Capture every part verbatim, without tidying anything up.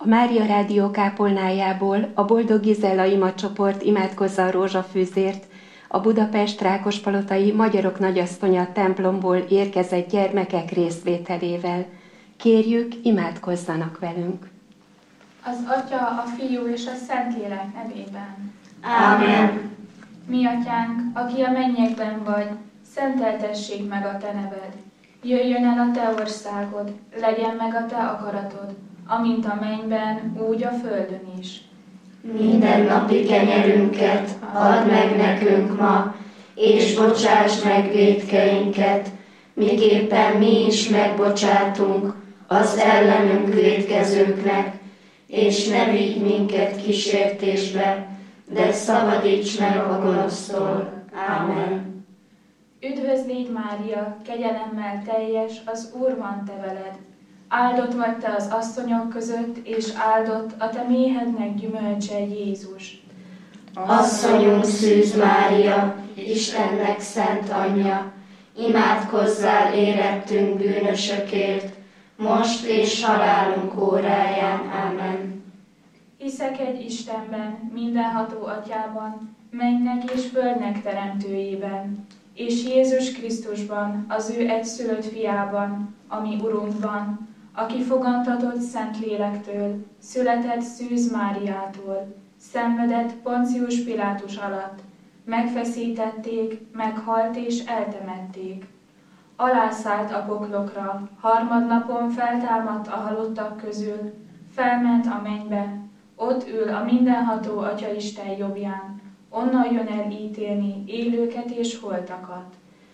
A Mária Rádió kápolnájából a Boldog Gizella imacsoport imádkozza a rózsafűzért a Budapest Rákospalotai Magyarok Nagyasszonya templomból érkezett gyermekek részvételével. Kérjük, imádkozzanak velünk! Az Atya, a Fiú és a Szentlélek nevében. Ámen. Mi Atyánk, aki a mennyekben vagy, szenteltessék meg a Te neved. Jöjjön el a Te országod, legyen meg a Te akaratod, amint a mennyben, úgy a földön is. Minden napi kenyerünket add meg nekünk ma, és bocsáss meg vétkeinket, miképpen mi is megbocsátunk az ellenünk vétkezőknek, és ne vigy minket kísértésbe, de szabadíts meg a gonosztól. Ámen. Üdvözl légy, Mária, kegyelemmel teljes, az Úr van te veled. Áldott vagy te az asszonyok között, és áldott a te méhednek gyümölcse, Jézus. Asszonyunk Szűz Mária, Istennek szent anyja, imádkozzál érettünk bűnösökért, most és halálunk óráján. Ámen. Hiszek egy Istenben, mindenható Atyában, mennynek és földnek teremtőjében, és Jézus Krisztusban, az ő egyszülött fiában, ami Urunkban, aki fogantatott Szentlélektől, született Szűz Máriától, szenvedett Poncius Pilátus alatt, megfeszítették, meghalt és eltemették. Alászállt a poklokra, harmadnapon feltámadt a halottak közül, felment a mennybe, ott ül a mindenható Atyaisten jobbján, onnan jön el ítélni élőket és holtakat.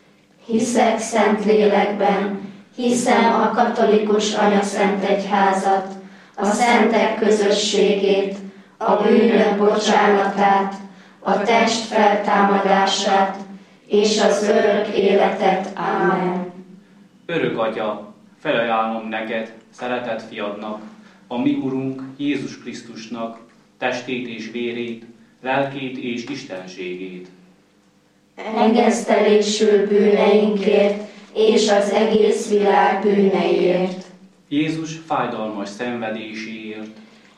Hiszek Szentlélekben, hiszem a katolikus anyaszent egyházat, a szentek közösségét, a bűnök bocsánatát, a test feltámadását és az örök életet. Ámen. Örök Atya, felajánlom neked, szeretett fiadnak, a mi Urunk Jézus Krisztusnak testét és vérét, lelkét és istenségét. Engesztelésül bűneinkért és az egész világ bűneiért. Jézus fájdalmas szenvedéséért.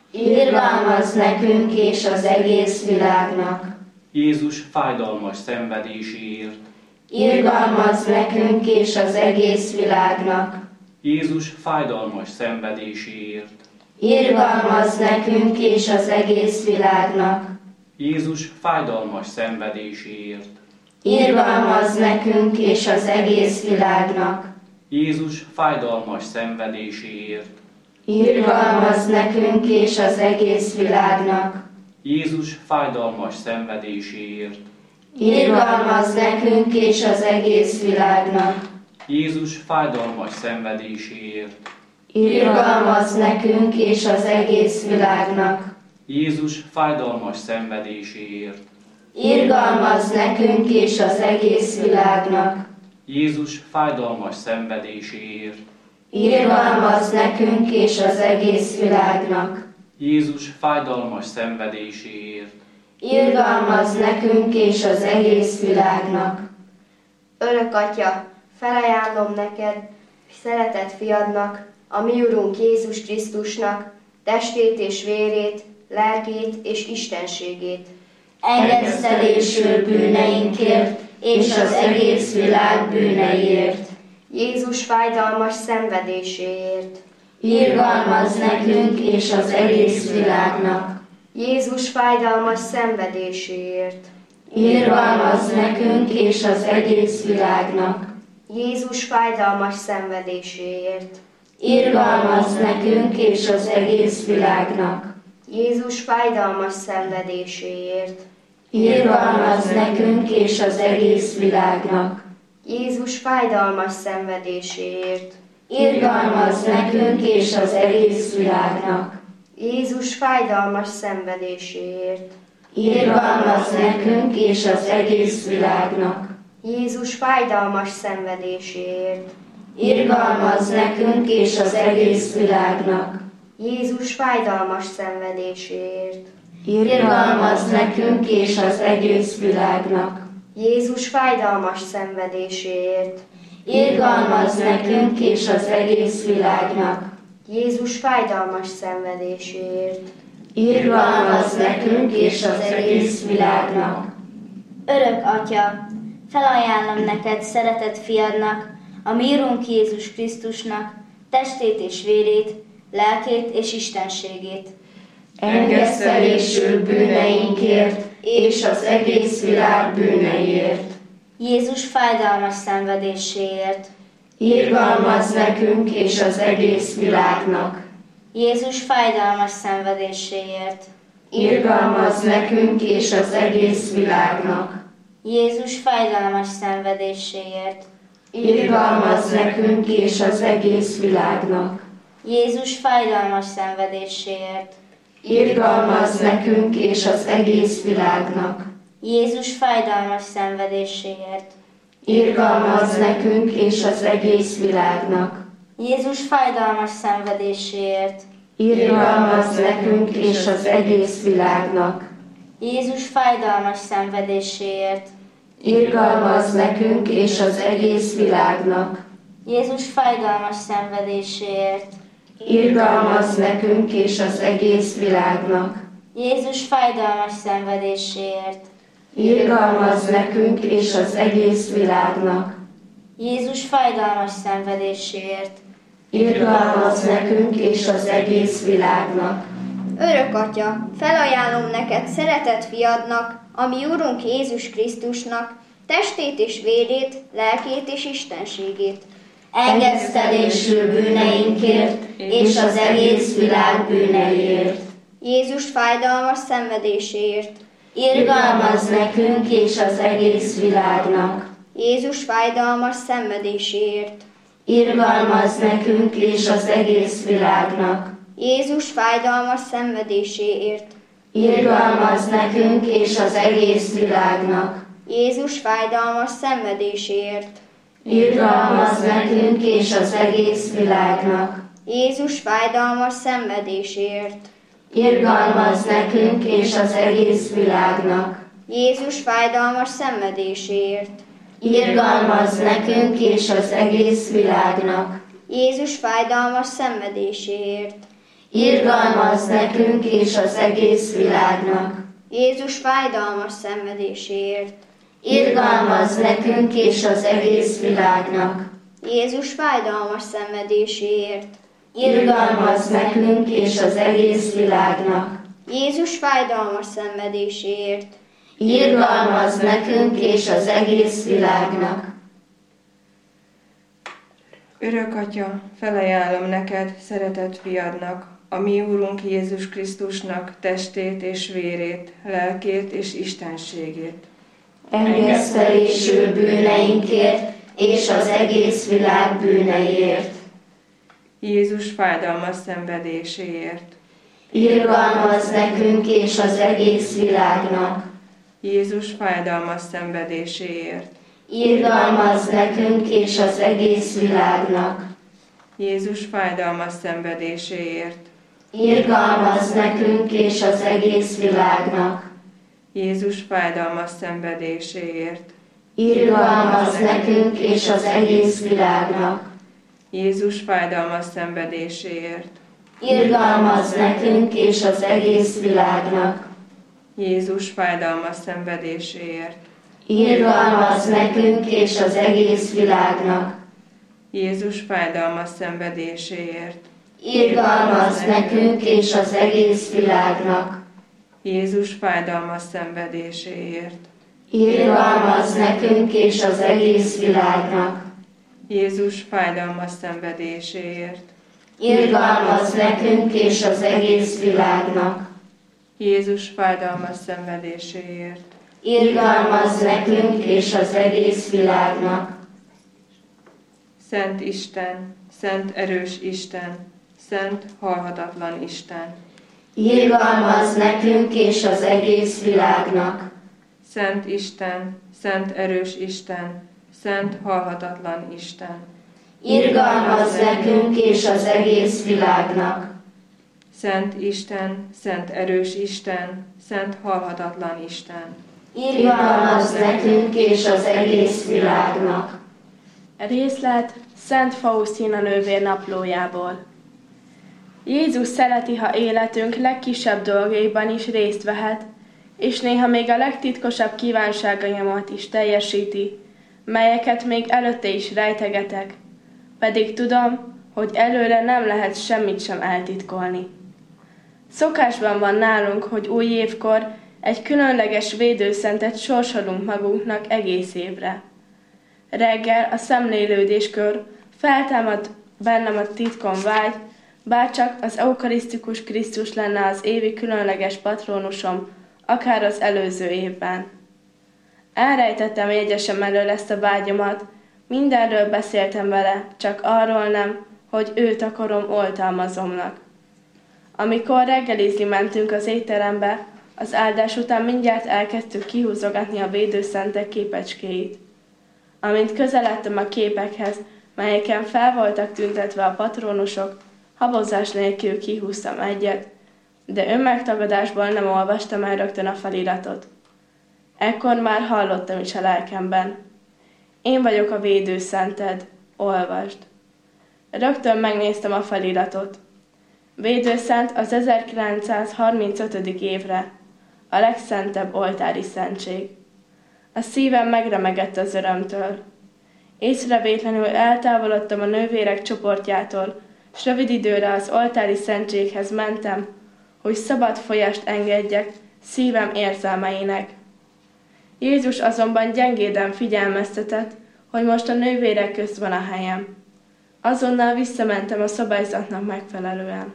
Irgalmazz nekünk és az egész világnak. Jézus fájdalmas szenvedéséért. Irgalmazz nekünk és az egész világnak. Jézus fájdalmas szenvedéséért. Irgalmazz nekünk és az egész világnak. Jézus fájdalmas szenvedéséért. Irgalmazz nekünk és az egész világnak. Jézus fájdalmas szenvedéséért. Irgalmazz nekünk és az egész világnak. Jézus fájdalmas szenvedéséért. Irgalmazz nekünk és az egész világnak. Jézus fájdalmas szenvedéséért. Irgalmazz nekünk és az egész világnak. Jézus fájdalmas szenvedéséért. Irgalmazz nekünk és az egész világnak. Jézus fájdalmas szenvedéséért. Irgalmazz nekünk és az egész világnak. Jézus fájdalmas szenvedéséért. Irgalmazz nekünk és az egész világnak. Örök Atya, felajánlom neked, szeretett fiadnak, a mi Urunk Jézus Krisztusnak, testét és vérét, lelkét és istenségét. Engesztelésül bűneinkért és az egész világ bűneiért. Jézus fájdalmas szenvedéséért. Irgalmazz nekünk és az egész világnak. Jézus fájdalmas szenvedéséért. Irgalmazz nekünk és az egész világnak. Jézus fájdalmas szenvedéséért. Irgalmazz nekünk és az egész világnak. Jézus fájdalmas szenvedéséért. Irgalmazz nekünk és az egész világnak. Jézus fájdalmas szenvedéséért. Irgalmazz nekünk és az egész világnak. Jézus fájdalmas szenvedéséért. Irgalmazz nekünk és az egész világnak. Jézus fájdalmas szenvedéséért. Irgalmazz nekünk és az egész világnak. Jézus fájdalmas szenvedéséért. Irgalmazz nekünk és az egész világnak. Jézus fájdalmas szenvedéséért. Irgalmazz nekünk és az egész világnak. Jézus fájdalmas szenvedéséért. Irgalmazz nekünk és az egész világnak. Örök Atya, felajánlom neked szeretett fiadnak, a mi Urunk Jézus Krisztusnak, testét és vérét, lelkét és istenségét. Engesztelésül bűneinkért és az egész világ bűneiért. Jézus fájdalmas szenvedéséért. Irgalmazz nekünk és az egész világnak. Jézus fájdalmas szenvedéséért. Irgalmazz nekünk és az egész világnak. Jézus fájdalmas szenvedéséért. Irgalmazz nekünk és az egész világnak. Jézus fájdalmas szenvedéséért. Irgalmazz nekünk és az egész világnak. Jézus fájdalmas szenvedéséért. Irgalmazz nekünk és az egész világnak. Jézus fájdalmas szenvedéséért. Irgalmazz nekünk és az egész világnak. Jézus fájdalmas szenvedéséért. Irgalmazz nekünk és az egész világnak. Jézus fájdalmas szenvedéséért. Irgalmazz nekünk és az egész világnak. Jézus fájdalmas szenvedéséért. Irgalmazz nekünk és az egész világnak. Jézus fájdalmas szenvedéséért. Irgalmazz nekünk és az egész világnak. Örök Atya, felajánlom neked szeretett fiadnak, a mi Urunk Jézus Krisztusnak, testét és vérét, lelkét és istenségét. Engesztelésül bűneinkért és az egész világ bűneiért. Jézus fájdalmas szenvedéséért. Irgalmazz nekünk és az egész világnak. Jézus fájdalmas szenvedéséért. Irgalmazz nekünk és az egész világnak. Jézus fájdalmas szenvedéséért. Irgalmazz nekünk és az egész világnak. Jézus fájdalmas szenvedéséért. Irgalmazz nekünk és az egész világnak. Jézus fájdalmas szenvedéséért. Irgalmazz nekünk és az egész világnak. Jézus fájdalmas szenvedéséért. Irgalmazz nekünk és az egész világnak. Jézus fájdalmas szenvedéséért. Irgalmazz nekünk és az egész világnak. Jézus fájdalmas szenvedéséért. Irgalmazz nekünk és az egész világnak. Jézus fájdalmas szenvedéséért. Irgalmazz nekünk és az egész világnak. Jézus fájdalmas szenvedéséért. Irgalmazz nekünk és az egész világnak. Örök Atya, felajánlom neked, szeretett fiadnak, a mi Úrunk Jézus Krisztusnak testét és vérét, lelkét és istenségét. Engesztelésül bűneinkért és az egész világ bűneiért. Jézus fájdalmas szenvedéséért. Irgalmazz nekünk és az egész világnak. Jézus fájdalmas szenvedéséért. Irgalmazz nekünk és az egész világnak. Jézus fájdalmas szenvedéséért. Irgalmazz nekünk és az egész világnak. Jézus fájdalmas szenvedéséért. Irgalmazz nekünk és az egész világnak. Jézus fájdalmas szenvedéséért. Irgalmazz nekünk és az egész világnak. Jézus fájdalmas szenvedéséért. Irgalmazz nekünk és az egész világnak. Jézus fájdalmas szenvedéséért. Irgalmazz nekünk és az egész világnak. Jézus fájdalmas szenvedéséért. Irgalmazz nekünk és az egész világnak. Jézus fájdalmas szenvedéséért. Irgalmazz nekünk és az egész világnak. Jézus fájdalmas szenvedéséért. Irgalmazz nekünk és az egész világnak. Szent Isten, szent erős Isten, szent halhatatlan Isten. Irgalmazz nekünk és az egész világnak. Szent Isten, szent erős Isten, szent halhatatlan Isten. Irgalmazz nekünk és az egész világnak. Szent Isten, szent erős Isten, szent halhatatlan Isten. Irgalmazz nekünk és az egész világnak. Részlet Szent Faustina nővér naplójából. Jézus szereti, ha életünk legkisebb dolgaiban is részt vehet, és néha még a legtitkosabb kívánságaimat is teljesíti, melyeket még előtte is rejtegetek, pedig tudom, hogy előre nem lehet semmit sem eltitkolni. Szokásban van nálunk, hogy új évkor egy különleges védőszentet sorsolunk magunknak egész évre. Reggel a szemlélődéskor feltámad bennem a titkon vágy, bárcsak az eukarisztikus Krisztus lenne az évi különleges patrónusom, akár az előző évben. Elrejtettem jegyesem elől ezt a vágyamat, mindenről beszéltem vele, csak arról nem, hogy őt akarom oltalmazomnak. Amikor reggelizni mentünk az étterembe, az áldás után mindjárt elkezdtük kihúzogatni a védőszentek képecskéit. Amint közeledtem a képekhez, melyeken fel voltak tüntetve a patrónusok, habozás nélkül kihúztam egyet, de önmegtagadásból nem olvastam el rögtön a feliratot. Ekkor már hallottam is a lelkemben. Én vagyok a védőszented, olvasd. Rögtön megnéztem a feliratot. Védőszent az ezerkilencszázharmincötödik évre, a legszentebb oltári szentség. A szívem megremegett az örömtől. Észrevétlenül eltávolodtam a nővérek csoportjától, s rövid időre az oltári szentséghez mentem, hogy szabad folyást engedjek szívem érzelmeinek. Jézus azonban gyengéden figyelmeztetett, hogy most a nővérek közt van a helyem. Azonnal visszamentem a szabályzatnak megfelelően.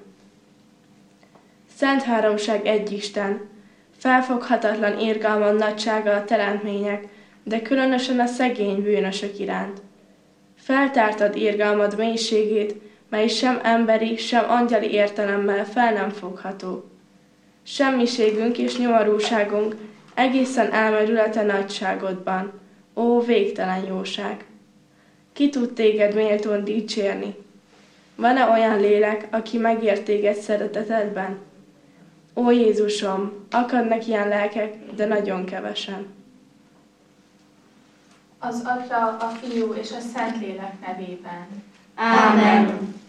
Szent Háromság egy Isten, felfoghatatlan irgalmad nagysága a teremtmények, de különösen a szegény bűnösök iránt. Feltártad irgalmad mélységét, mely sem emberi, sem angyali értelemmel fel nem fogható. Semmiségünk és nyomorúságunk egészen elmerül a te nagyságodban, ó végtelen jóság! Ki tud téged méltón dicsérni? Van-e olyan lélek, aki megért téged szeretetedben? Ó Jézusom, akadnak ilyen lelkek, de nagyon kevesen. Az Atya, a Fiú és a Szentlélek nevében. Ámen.